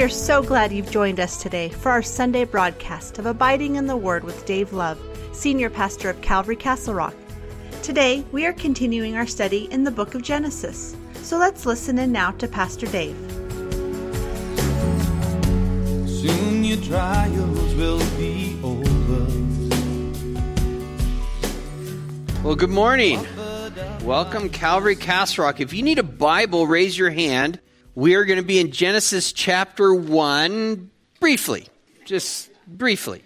We are so glad you've joined us today for our Sunday broadcast of Abiding in the Word with Dave Love, Senior Pastor of Calvary Castle Rock. Today, we are continuing our study in the book of Genesis. So let's listen in now to Pastor Dave. Soon your trials will be over. Well, good morning. Welcome, Calvary Castle Rock. If you need a Bible, raise your hand. We are going to be in Genesis chapter 1, briefly, just briefly.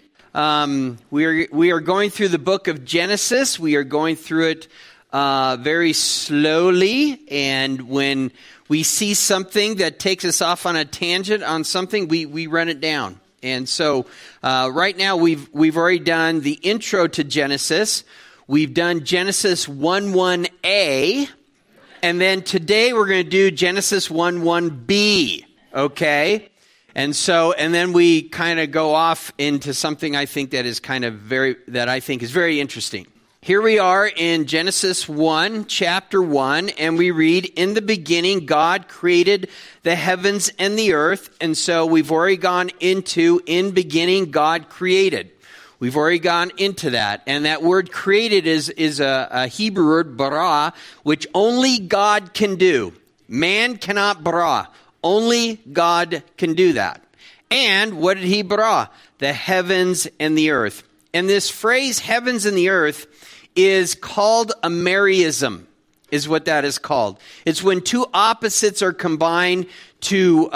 We are going through the book of Genesis. We are going through it very slowly, and when we see something that takes us off on a tangent on something, we run it down. And so right now we've already done the intro to Genesis. We've done Genesis 1:1a. And then today we're going to do Genesis 1:1b, okay? And then we kind of go off into something I think that is very interesting. Here we are in Genesis 1, chapter 1, and we read, "In the beginning God created the heavens and the earth." And so we've already gone into, in beginning God created. We've already gone into that. And that word created is a Hebrew word, bara, which only God can do. Man cannot bara. Only God can do that. And what did he bara? The heavens and the earth. And this phrase, heavens and the earth, is called a merism, is what that is called. It's when two opposites are combined into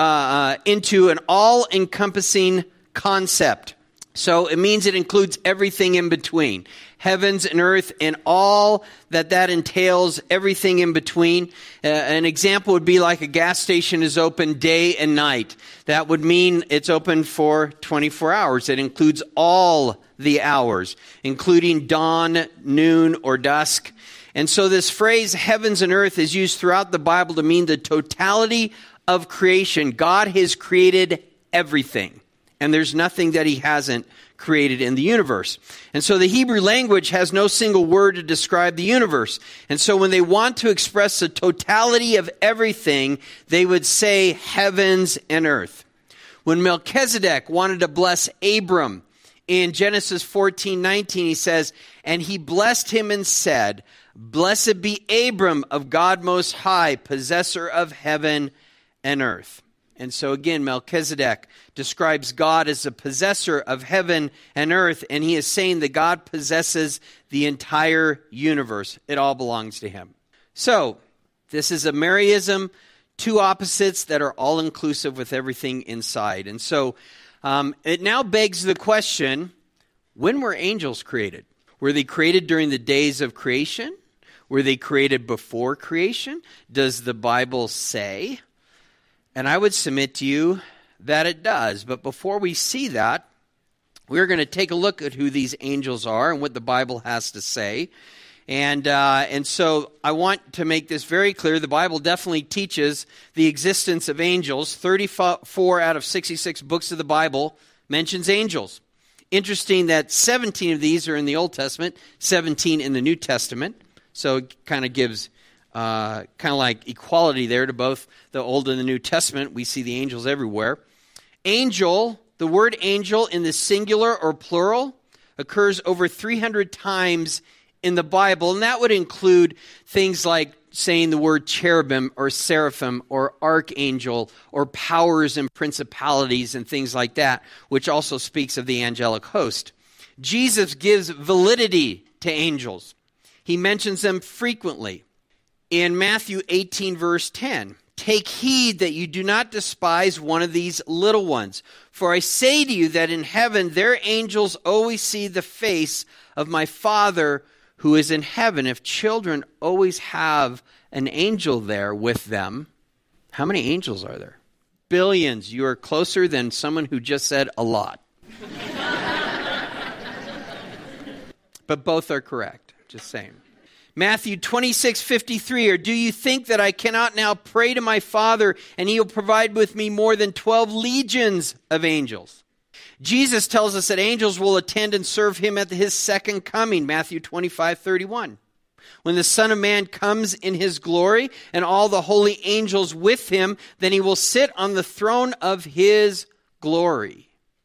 an all-encompassing concept. So it means it includes everything in between. Heavens and earth and all that entails, everything in between. An example would be like a gas station is open day and night. That would mean it's open for 24 hours. It includes all the hours, including dawn, noon, or dusk. And so this phrase, heavens and earth, is used throughout the Bible to mean the totality of creation. God has created everything. And there's nothing that he hasn't created in the universe. And so the Hebrew language has no single word to describe the universe. And so when they want to express the totality of everything, they would say heavens and earth. When Melchizedek wanted to bless Abram in Genesis 14:19, he says, "And he blessed him and said, Blessed be Abram of God Most High, possessor of heaven and earth." And so again, Melchizedek describes God as the possessor of heaven and earth, and he is saying that God possesses the entire universe. It all belongs to him. So, this is a merism, two opposites that are all-inclusive with everything inside. And so, it now begs the question, when were angels created? Were they created during the days of creation? Were they created before creation? Does the Bible say? And I would submit to you that it does. But before we see that, we're going to take a look at who these angels are and what the Bible has to say. And so I want to make this very clear. The Bible definitely teaches the existence of angels. 34 out of 66 books of the Bible mentions angels. Interesting that 17 of these are in the Old Testament, 17 in the New Testament. So it kind of gives kind of like equality there to both the Old and the New Testament. We see the angels everywhere. Angel, the word angel in the singular or plural occurs over 300 times in the Bible, and that would include things like saying the word cherubim or seraphim or archangel or powers and principalities and things like that, which also speaks of the angelic host. Jesus gives validity to angels. He mentions them frequently. In Matthew 18, verse 10, "Take heed that you do not despise one of these little ones. For I say to you that in heaven their angels always see the face of my Father who is in heaven." If children always have an angel there with them, how many angels are there? Billions. You are closer than someone who just said a lot. But both are correct. Just saying. Matthew 26:53, "Or do you think that I cannot now pray to my Father, and he will provide with me more than 12 legions of angels?" Jesus tells us that angels will attend and serve him at his second coming, Matthew 25:31. When the Son of Man comes in his glory and all the holy angels with him, then he will sit on the throne of his glory.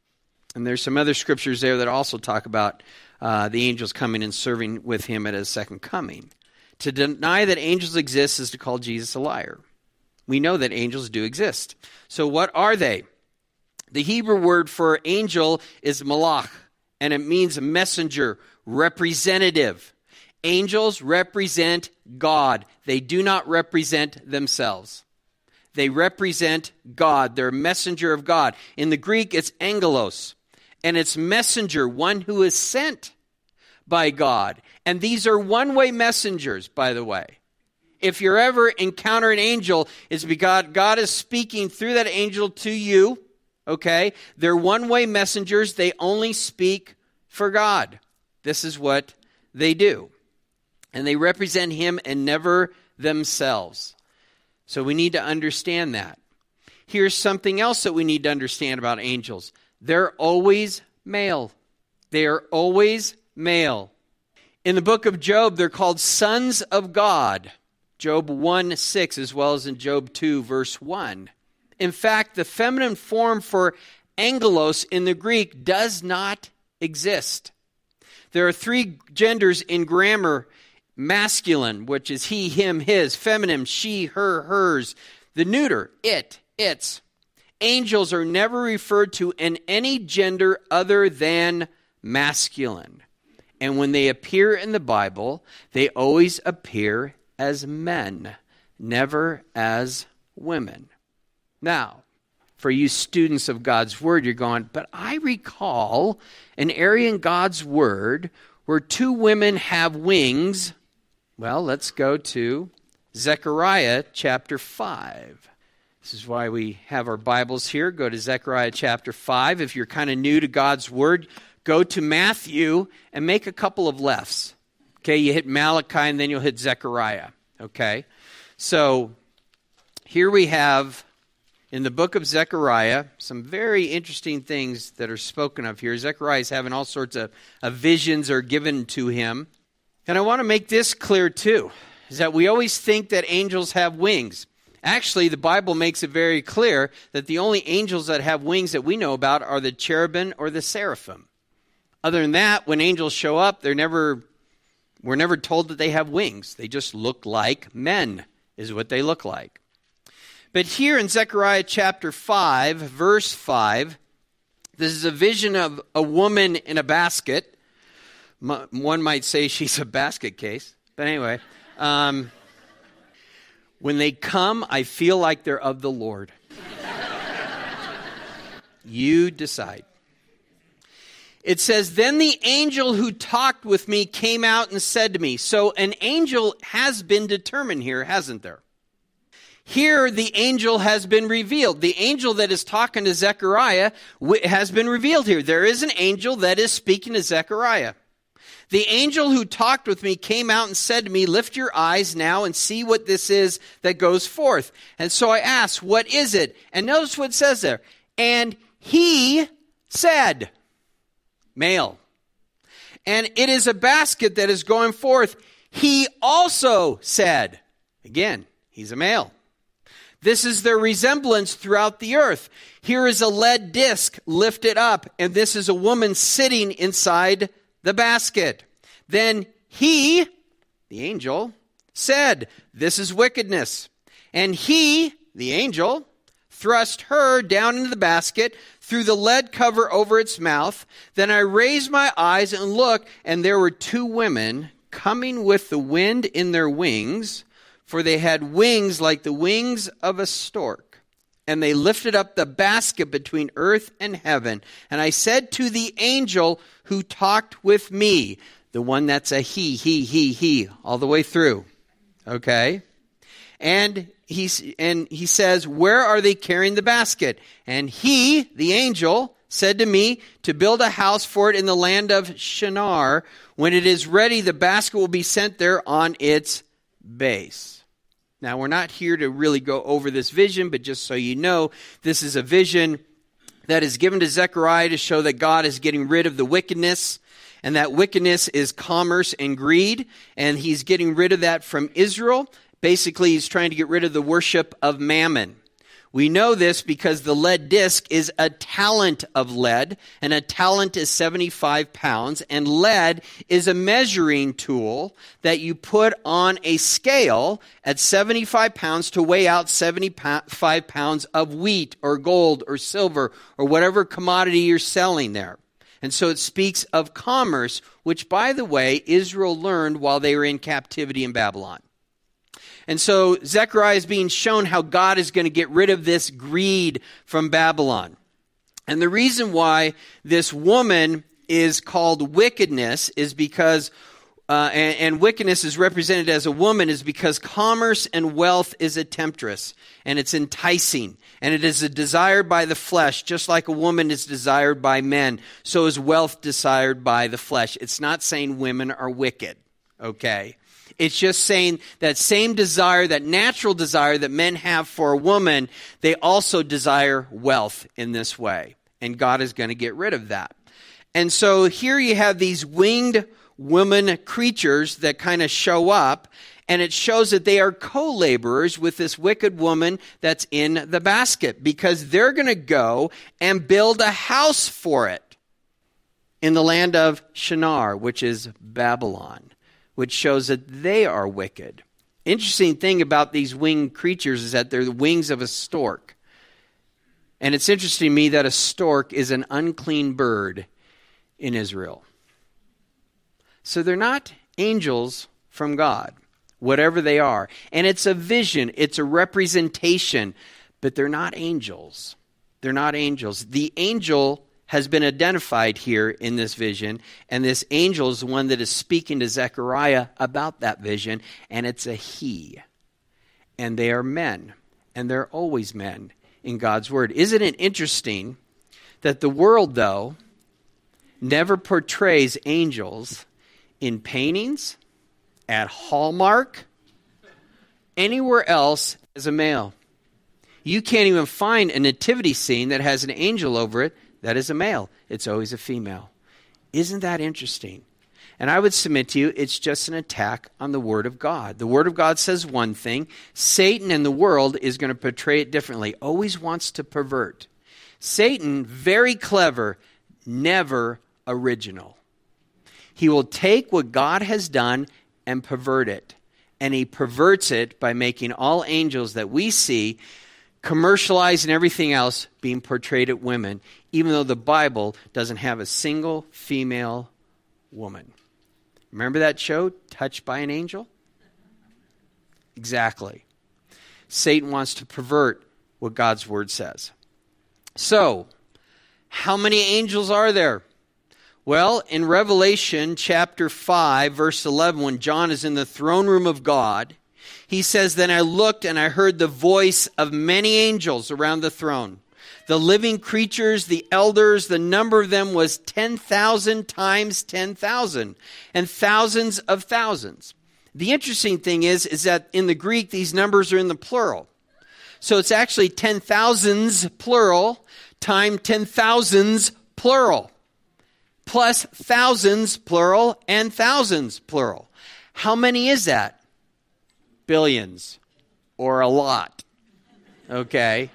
And there's some other scriptures there that also talk about the angels coming and serving with him at his second coming. To deny that angels exist is to call Jesus a liar. We know that angels do exist. So what are they? The Hebrew word for angel is malach, and it means messenger, representative. Angels represent God. They do not represent themselves. They represent God. They're a messenger of God. In the Greek, it's angelos, and it's messenger, one who is sent by God. And these are one-way messengers, by the way. If you ever encounter an angel, it's because God is speaking through that angel to you, okay? They're one-way messengers. They only speak for God. This is what they do. And they represent him and never themselves. So we need to understand that. Here's something else that we need to understand about angels. They're always male. They are always male. In the book of Job, they're called sons of God. Job 1:6, as well as in Job 2, verse 1. In fact, the feminine form for angelos in the Greek does not exist. There are three genders in grammar: masculine, which is he, him, his; feminine, she, her, hers; the neuter, it, its. Angels are never referred to in any gender other than masculine. And when they appear in the Bible, they always appear as men, never as women. Now, for you students of God's Word, you're going, but I recall an area in God's Word where two women have wings. Well, let's go to Zechariah chapter 5. This is why we have our Bibles here. Go to Zechariah chapter 5. If you're kind of new to God's Word, go to Matthew and make a couple of lefts. Okay, you hit Malachi and then you'll hit Zechariah. Okay, so here we have in the book of Zechariah some very interesting things that are spoken of here. Zechariah is having all sorts of visions are given to him. And I want to make this clear too, is that we always think that angels have wings. Actually, the Bible makes it very clear that the only angels that have wings that we know about are the cherubim or the seraphim. Other than that, when angels show up, we're never told that they have wings. They just look like men, is what they look like. But here in Zechariah chapter 5, verse 5, this is a vision of a woman in a basket. One might say she's a basket case. But anyway, when they come, I feel like they're of the Lord. You decide. It says, then the angel who talked with me came out and said to me. So an angel has been determined here, hasn't there? Here the angel has been revealed. The angel that is talking to Zechariah has been revealed here. There is an angel that is speaking to Zechariah. The angel who talked with me came out and said to me, lift your eyes now and see what this is that goes forth. And so I asked, what is it? And notice what it says there. And he said, male. And it is a basket that is going forth. He also said, again, he's a male. This is their resemblance throughout the earth. Here is a lead disc lifted up, and this is a woman sitting inside the basket. Then he, the angel, said, this is wickedness. And he, the angel, thrust her down into the basket through the lead cover over its mouth. Then I raised my eyes and looked, and there were two women coming with the wind in their wings, for they had wings like the wings of a stork. And they lifted up the basket between earth and heaven. And I said to the angel who talked with me, the one that's a he, all the way through. Okay? And he says, where are they carrying the basket? And he, the angel, said to me to build a house for it in the land of Shinar. When it is ready, the basket will be sent there on its base. Now, we're not here to really go over this vision, but just so you know, this is a vision that is given to Zechariah to show that God is getting rid of the wickedness And that wickedness is commerce and greed. And he's getting rid of that from Israel. Basically, he's trying to get rid of the worship of mammon. We know this because the lead disc is a talent of lead, and a talent is 75 pounds, and lead is a measuring tool that you put on a scale at 75 pounds to weigh out 75 pounds of wheat or gold or silver or whatever commodity you're selling there. And so it speaks of commerce, which, by the way, Israel learned while they were in captivity in Babylon. And so Zechariah is being shown how God is going to get rid of this greed from Babylon. And the reason why this woman is called wickedness is because, and wickedness is represented as a woman, is because commerce and wealth is a temptress, and it's enticing, and it is a desired by the flesh, just like a woman is desired by men, so is wealth desired by the flesh. It's not saying women are wicked, okay? It's just saying that same desire, that natural desire that men have for a woman, they also desire wealth in this way. And God is going to get rid of that. And so here you have these winged woman creatures that kind of show up, and it shows that they are co-laborers with this wicked woman that's in the basket, because they're going to go and build a house for it in the land of Shinar, which is Babylon, which shows that they are wicked. Interesting thing about these winged creatures is that they're the wings of a stork. And it's interesting to me that a stork is an unclean bird in Israel. So they're not angels from God, whatever they are. And it's a vision, it's a representation, but they're not angels. They're not angels. The angel has been identified here in this vision, and this angel is the one that is speaking to Zechariah about that vision, and it's a he. And they are men, and they're always men in God's word. Isn't it interesting that the world, though, never portrays angels in paintings, at Hallmark, anywhere else as a male? You can't even find a nativity scene that has an angel over it that is a male. It's always a female. Isn't that interesting? And I would submit to you, it's just an attack on the Word of God. The Word of God says one thing. Satan and the world is going to portray it differently. Always wants to pervert. Satan, very clever, never original. He will take what God has done and pervert it. And he perverts it by making all angels that we see commercialized and everything else being portrayed as women, even though the Bible doesn't have a single female woman. Remember that show, Touched by an Angel? Exactly. Satan wants to pervert what God's word says. So, how many angels are there? Well, in Revelation chapter 5, verse 11, when John is in the throne room of God, he says, "Then I looked and I heard the voice of many angels around the throne. The living creatures, the elders, the number of them was 10,000 times 10,000, and thousands of thousands." The interesting thing is that in the Greek, these numbers are in the plural. So it's actually 10,000s plural times 10,000s plural, plus thousands plural and thousands plural. How many is that? Billions, or a lot. Okay?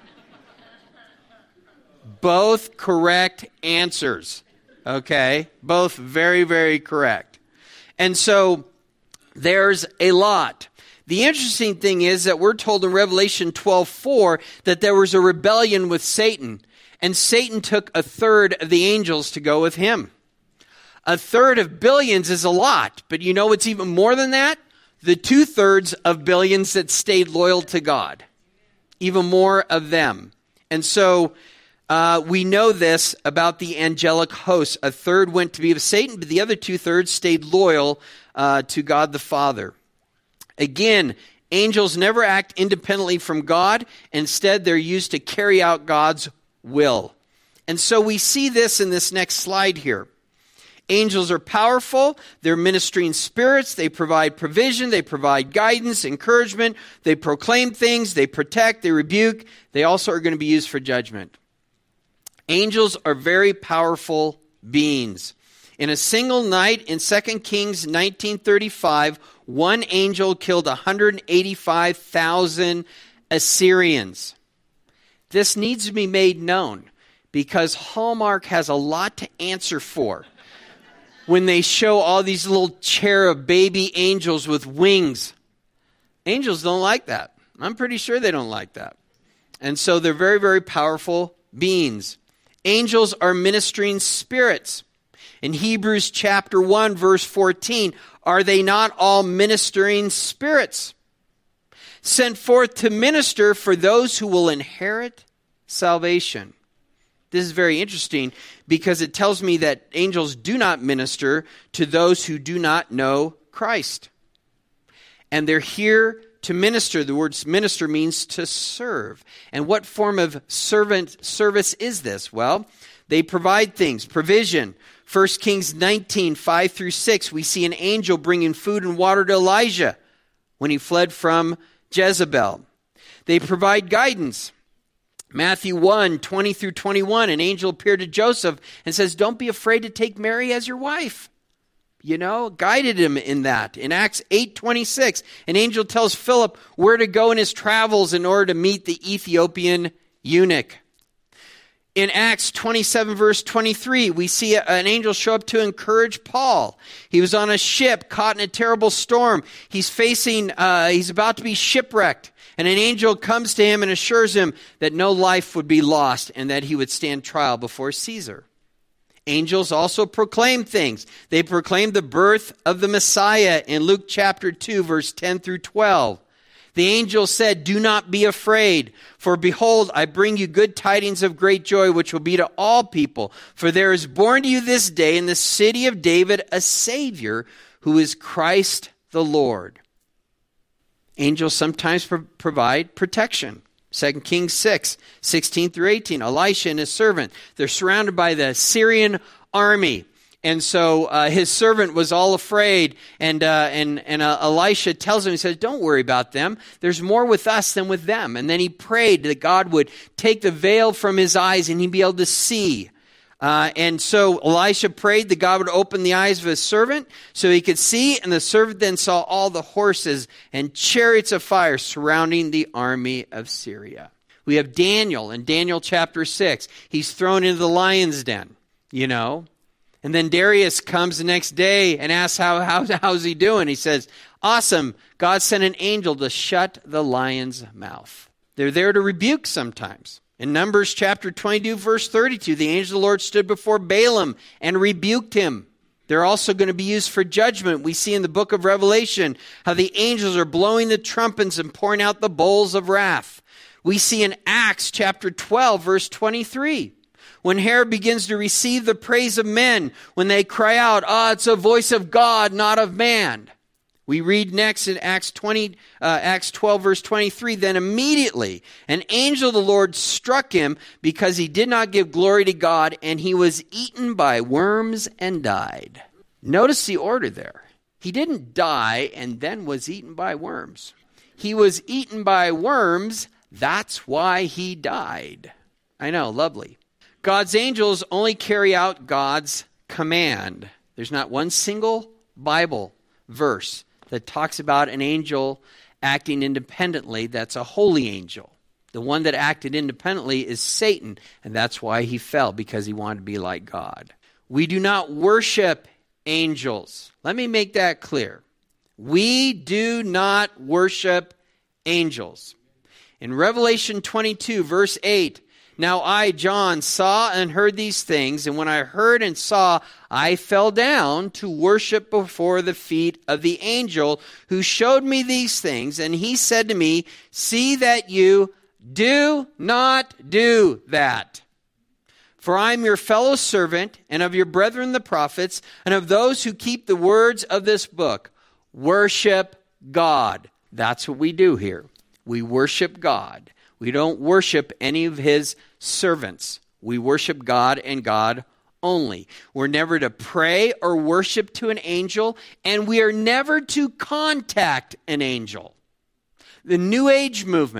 Both correct answers. Okay? Both very, very correct. And so, there's a lot. The interesting thing is that we're told in Revelation 12:4 that there was a rebellion with Satan, and Satan took a third of the angels to go with him. A third of billions is a lot, but you know what's even more than that? The 2/3 of billions that stayed loyal to God. Even more of them. And so we know this about the angelic hosts. A third went to be with Satan, but the other 2/3 stayed loyal to God the Father. Again, angels never act independently from God. Instead, they're used to carry out God's will. And so we see this in this next slide here. Angels are powerful. They're ministering spirits. They provide provision. They provide guidance, encouragement. They proclaim things. They protect. They rebuke. They also are going to be used for judgment. Angels are very powerful beings. In a single night in 2 Kings 19:35, one angel killed 185,000 Assyrians. This needs to be made known because Hallmark has a lot to answer for when they show all these little cherub baby angels with wings. Angels don't like that. I'm pretty sure they don't like that. And so they're very, very powerful beings. Angels are ministering spirits. In Hebrews chapter 1, verse 14, are they not all ministering spirits? Sent forth to minister for those who will inherit salvation. This is very interesting because it tells me that angels do not minister to those who do not know Christ. And they're here to minister. The word minister means to serve. And what form of service is this? Well, they provide things, provision. 1 Kings 19, 5 through 6, we see an angel bringing food and water to Elijah when he fled from Jezebel. They provide guidance. Matthew 1, 20 through 21, an angel appeared to Joseph and says, don't be afraid to take Mary as your wife. Guided him in that. In Acts 8:26, an angel tells Philip where to go in his travels in order to meet the Ethiopian eunuch. In Acts 27, verse 23, we see an angel show up to encourage Paul. He was on a ship caught in a terrible storm. He's about to be shipwrecked. And an angel comes to him and assures him that no life would be lost and that he would stand trial before Caesar. Angels also proclaim things. They proclaim the birth of the Messiah in Luke chapter 2, verse 10 through 12. The angel said, do not be afraid, for behold, I bring you good tidings of great joy, which will be to all people. For there is born to you this day in the city of David a Savior, who is Christ the Lord. Angels sometimes provide protection. 2 Kings 6, 16 through 18, Elisha and his servant, they're surrounded by the Syrian army. And so his servant was all afraid, and Elisha tells him, he says, don't worry about them. There's more with us than with them. And then he prayed that God would take the veil from his eyes and he'd be able to see. And so Elisha prayed that God would open the eyes of his servant so he could see, and the servant then saw all the horses and chariots of fire surrounding the army of Syria. We have Daniel in Daniel chapter 6. He's thrown into the lion's den, And then Darius comes the next day and asks, how's he doing? He says, awesome. God sent an angel to shut the lion's mouth. They're there to rebuke sometimes. In Numbers chapter 22, verse 32, the angel of the Lord stood before Balaam and rebuked him. They're also going to be used for judgment. We see in the book of Revelation how the angels are blowing the trumpets and pouring out the bowls of wrath. We see in Acts chapter 12, verse 23, when Herod begins to receive the praise of men, when they cry out, it's a voice of God, not of man. We read next in Acts 12, verse 23, then immediately an angel of the Lord struck him because he did not give glory to God, and he was eaten by worms and died. Notice the order there. He didn't die and then was eaten by worms. He was eaten by worms. That's why he died. I know, lovely. God's angels only carry out God's command. There's not one single Bible verse that talks about an angel acting independently. That's a holy angel. The one that acted independently is Satan, and that's why he fell, because he wanted to be like God. We do not worship angels. Let me make that clear. We do not worship angels. In Revelation 22, verse 8, now I, John, saw and heard these things, and when I heard and saw, I fell down to worship before the feet of the angel who showed me these things. And he said to me, see that you do not do that. For I am your fellow servant, and of your brethren the prophets, and of those who keep the words of this book. Worship God. That's what we do here. We worship God. We don't worship any of his servants. We worship God and God only. We're never to pray or worship to an angel, and we are never to contact an angel. The New Age movement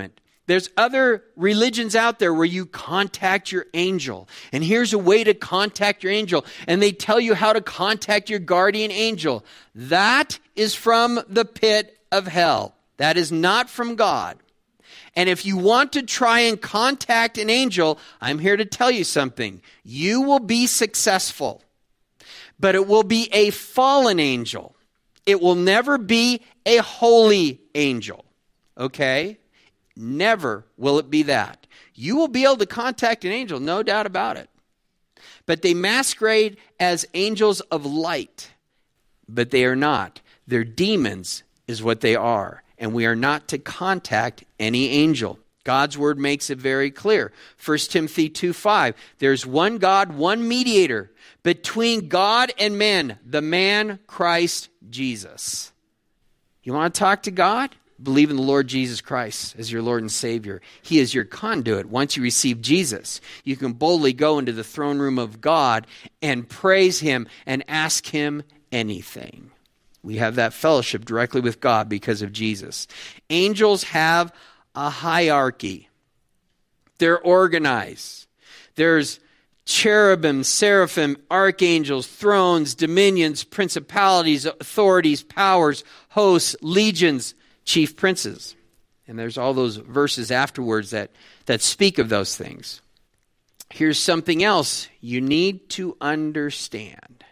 There's other religions out there where you contact your angel. And here's a way to contact your angel. And they tell you how to contact your guardian angel. That is from the pit of hell. That is not from God. And if you want to try and contact an angel, I'm here to tell you something. You will be successful. But it will be a fallen angel. It will never be a holy angel. Okay? Never will it be that. You will be able to contact an angel, no doubt about it. But they masquerade as angels of light. But they are not. They're demons is what they are. And we are not to contact any angel. God's word makes it very clear. 1 Timothy 2:5. There's one God, one mediator between God and men, the man Christ Jesus. You want to talk to God? Believe in the Lord Jesus Christ as your Lord and Savior. He is your conduit. Once you receive Jesus, you can boldly go into the throne room of God and praise Him and ask Him anything. We have that fellowship directly with God because of Jesus. Angels have a hierarchy. They're organized. There's cherubim, seraphim, archangels, thrones, dominions, principalities, authorities, powers, hosts, legions, chief princes. And there's all those verses afterwards that speak of those things. Here's something else you need to understand.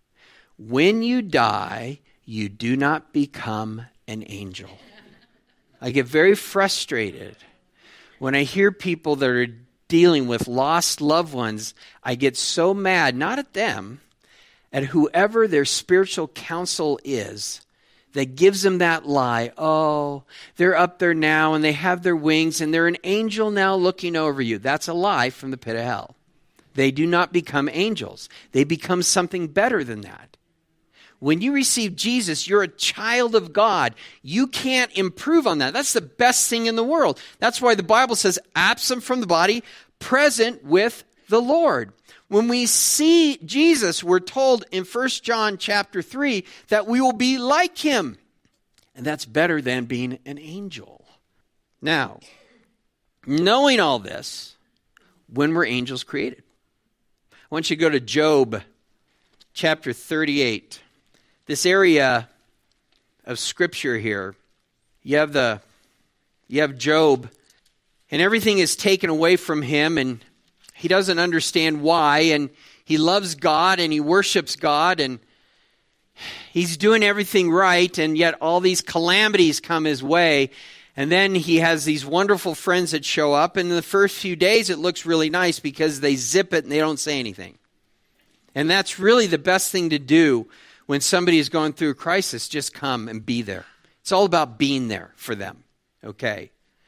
When you die, you do not become an angel. I get very frustrated when I hear people that are dealing with lost loved ones. I get so mad, not at them, at whoever their spiritual counsel is that gives them that lie. Oh, they're up there now and they have their wings and they're an angel now looking over you. That's a lie from the pit of hell. They do not become angels. They become something better than that. When you receive Jesus, you're a child of God. You can't improve on that. That's the best thing in the world. That's why the Bible says, absent from the body, present with the Lord. When we see Jesus, we're told in 1 John chapter 3 that we will be like Him. And that's better than being an angel. Now, knowing all this, when were angels created? I want you to go to Job chapter 38. This area of Scripture here, you have Job, and everything is taken away from him, and he doesn't understand why, and he loves God, and he worships God, and he's doing everything right, and yet all these calamities come his way, and then he has these wonderful friends that show up, and in the first few days it looks really nice because they zip it and they don't say anything. And that's really the best thing to do when somebody is going through a crisis. Just come and be there. It's all about being there for them, okay?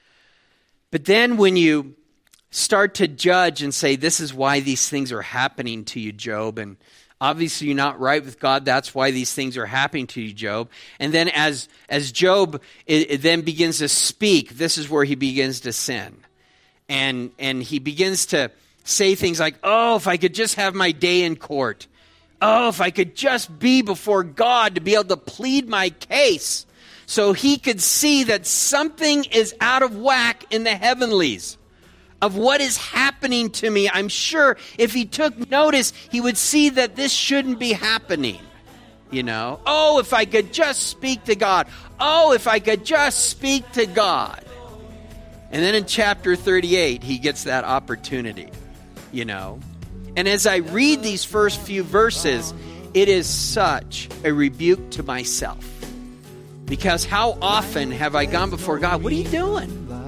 But then when you start to judge and say, this is why these things are happening to you, Job, and obviously you're not right with God, that's why these things are happening to you, Job. And then as Job it then begins to speak, this is where he begins to sin. And he begins to say things like, oh, if I could just have my day in court. Oh, if I could just be before God to be able to plead my case so He could see that something is out of whack in the heavenlies of what is happening to me. I'm sure if he took notice, he would see that this shouldn't be happening. You know, oh, if I could just speak to God. Oh, if I could just speak to God. And then in chapter 38, he gets that opportunity, you know. And as I read these first few verses, it is such a rebuke to myself. Because how often have I gone before God, what are you doing?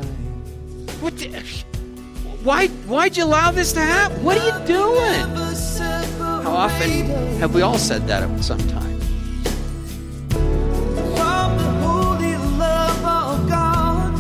Why'd you allow this to happen? What are you doing? How often have we all said that at some time? From the holy love of God,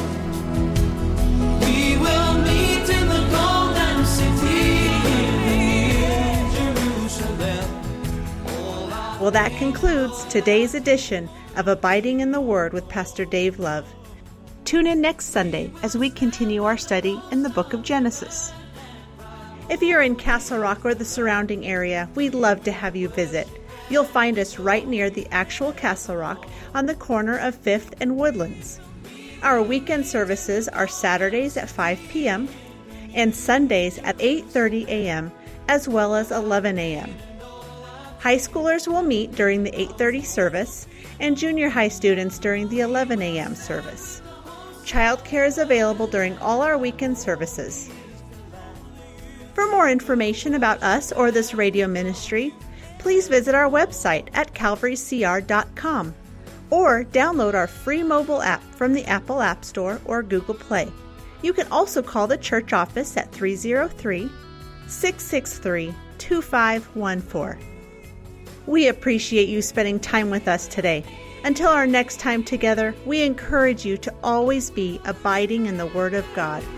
we will meet in the golden city in Jerusalem. Well, that concludes today's edition of Abiding in the Word with Pastor Dave Love. Tune in next Sunday as we continue our study in the book of Genesis. If you're in Castle Rock or the surrounding area, we'd love to have you visit. You'll find us right near the actual Castle Rock on the corner of 5th and Woodlands. Our weekend services are Saturdays at 5 p.m. and Sundays at 8:30 a.m. as well as 11 a.m. High schoolers will meet during the 8:30 service and junior high students during the 11 a.m. service. Childcare is available during all our weekend services. For more information about us or this radio ministry, please visit our website at calvarycr.com or download our free mobile app from the Apple App Store or Google Play. You can also call the church office at 303-663-2514. We appreciate you spending time with us today. Until our next time together, we encourage you to always be abiding in the Word of God.